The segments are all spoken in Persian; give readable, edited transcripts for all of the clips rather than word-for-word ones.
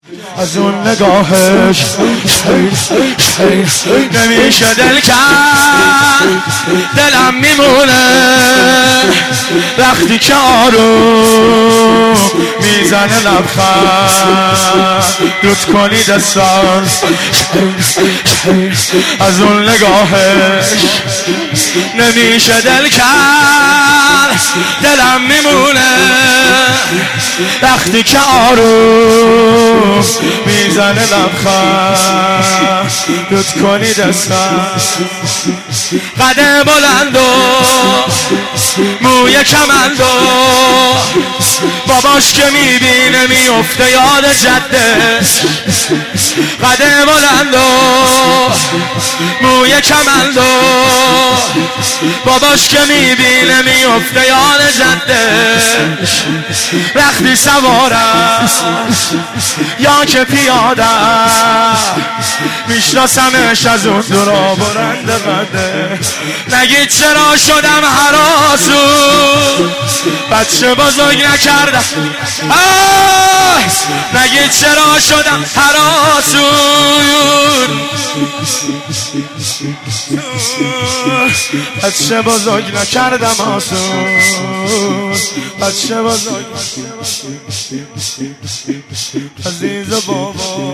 از اون نگاهش نمیشه دل کرد، دلم میمونه وقتی که آروم میزنه لبخند دوت کنی دستان. از اون نگاهش نمیشه دل کرد، دلم میمونه وقتی که آروم میزنه لبخند دوت کنی دستم. قد بلند و موی کمند و باباش که میبینه میفته یاد جده. قد بلند و موی کمند و باباش که میبینه میفته یاد جده. وقتی سوارم یا که پیاده میشناسمش از اون دورا برنده قده. نگید چرا شدم هراسون بچه بزرگ نکردم، نگید چرا شدم هراسون بچه بزرگ نکردم آسون. بچه بزرگ عزیز بابا،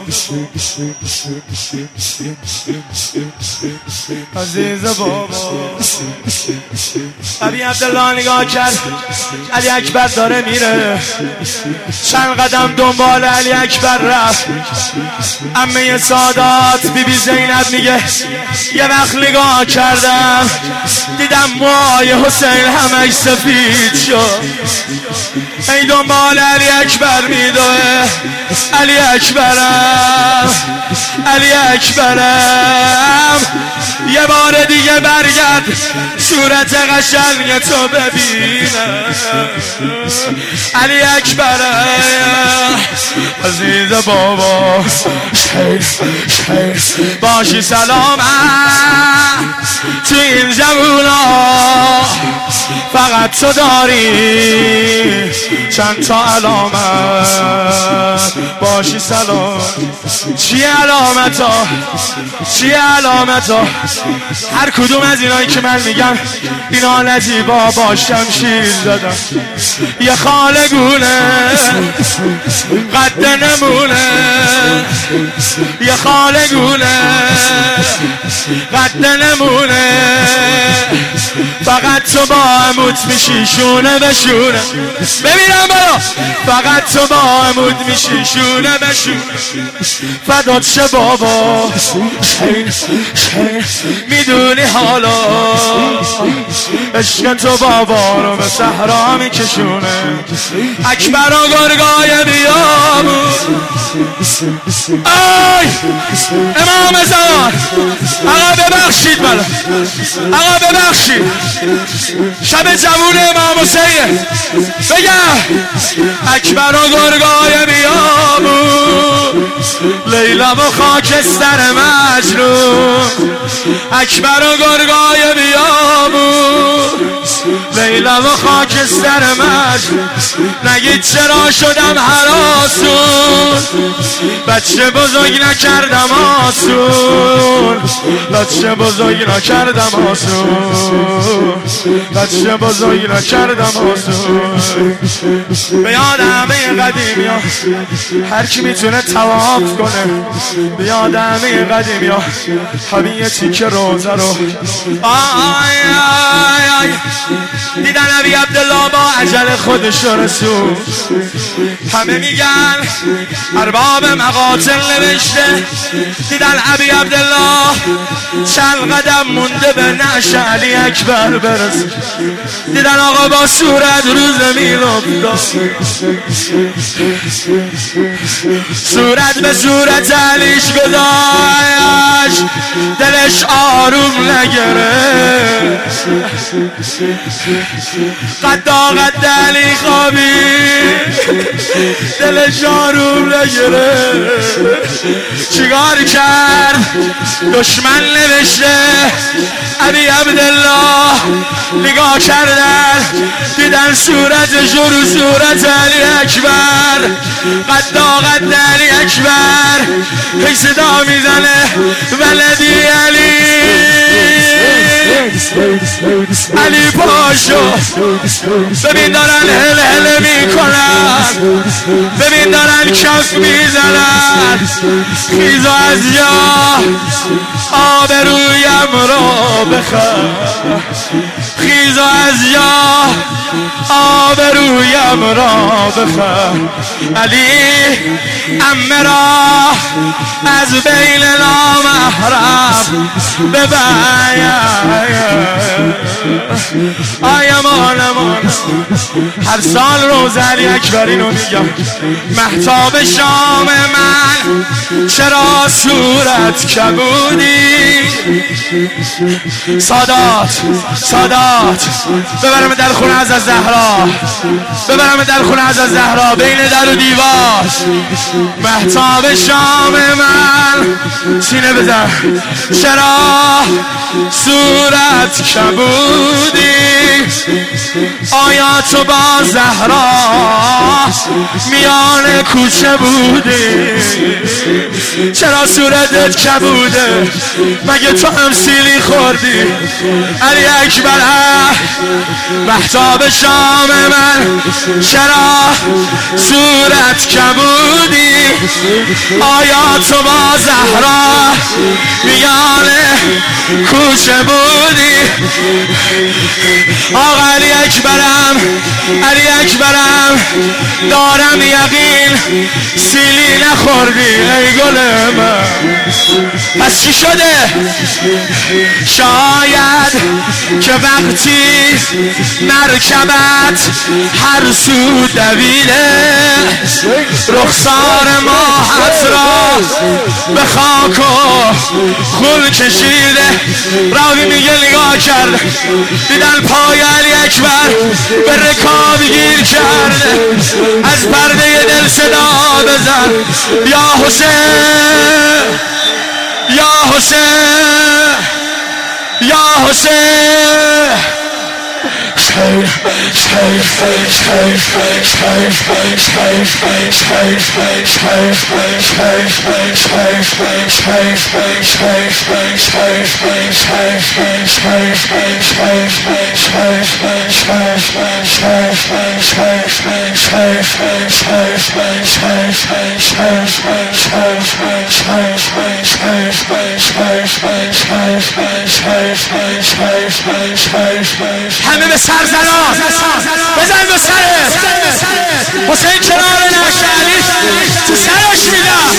عزیز بابا. علی عبدالله نگاه کرد، علی اکبر داره میره، چند قدم دنبال علی اکبر رفت. عمه سادات بیبی زینب میگه یه وقت نگاه کردم دیدم موهای حسین همش سفید شد. ای دنبال علی اکبر میدوه، علی اکبرم، علی اکبرم یه بار دیگه برگرد صورت قشنگ تو ببینم. علی اکبرم عزیز بابا، باشی سلامت تو این جوونا، فقط تو داری چند تا علامت. باشی سلام. چی علامت ها؟ چی علامت ها؟ هر کدوم از اینایی که من میگم اینا نجیبا با شمشیر زدم. یه خالگونه قد نمونه، یه خالگونه قد نمونه، فقط تو با عمود میشی شونه به شونه. ببینم برا فقط تو با عمود میشی شونه به شونه. فدات شه بابا، میدونی حالا عشق تو بابا رو به صحرا میکشونه. اکبر و گرگای بیامون، آی امام زمان آقا ببخشید، بله آقا ببخشید. شب جوون امام حسین بگم اکبر و گرگای بیامون، لیلا و خاکستر مجنون. اکبر و گرگای بیامون، لیلا و خاکستر مجنون. نگید چرا شدم هراسون بچه بزرگ نکردم آسون. بچه بزرگ نکردم آسون، بچه بزرگ نکردم آسون. به یاد همه قدیمی ها هر کی میتونه تواف کنه، به یاد همه قدیمی ها همین یه تیکه روزه رو. آی آی آی دیدن علی عبدالله با عجل خودش رسول. همه میگن ارباب مقاتل نوشته دیدن علی عبدالله چند قدم مونده به نعش علی اکبر برسه. دیدن آقا با صورت رو زمین افتاد، صورت به صورت علیش گذاشت، دلش آروم نگرفت. قدا قد علی خوابی دل جاروم نگره چیکار کرد دشمن نوشته علی عبدالله نگاه کردن دیدن صورتش رو صورت علی اکبر قدا قد علی اکبر هی صدا میزنه ولدی علی علی پاشو ببین دارن هل هل میکنن ببین دارن کف میزنن خیزو از جا آبرویم را بخواه خیزو از جا آبرویم را بخواه علی عمه را از بین نامحرم بباید آیمان هر سال روز علی اکبری رو میگم مهتاب شام من چرا صورت کبودی سادات ببرم در خونه از زهرا ببرم در خونه از زهرا بین در و دیوار مهتاب شام من سینه بزن چرا صورت کبودی آیا تو با زهرا میان کوچه بودی چرا صورتت کبوده مگه تو هم سیلی خوردی علی اکبر مهتاب شام من چرا صورت کبودی آیا تو با زهرا میان کوچه بودی آقا علی اکبرم دارم یقین سیلی نخوردی ای گل من پس چی شده شاید که وقتی مرکبت هر سو دویده رخسار ماهت را به خاک و خون کشیده راوی میگه نگاه کرد دیدن پای علی اکبر به رکاب گیر کرده از پرده دل صدا بزن یا حسین یا حسین یا حسین همه به سر زنان بزن به سرت حسین کنار نقش علی تو سرش میدم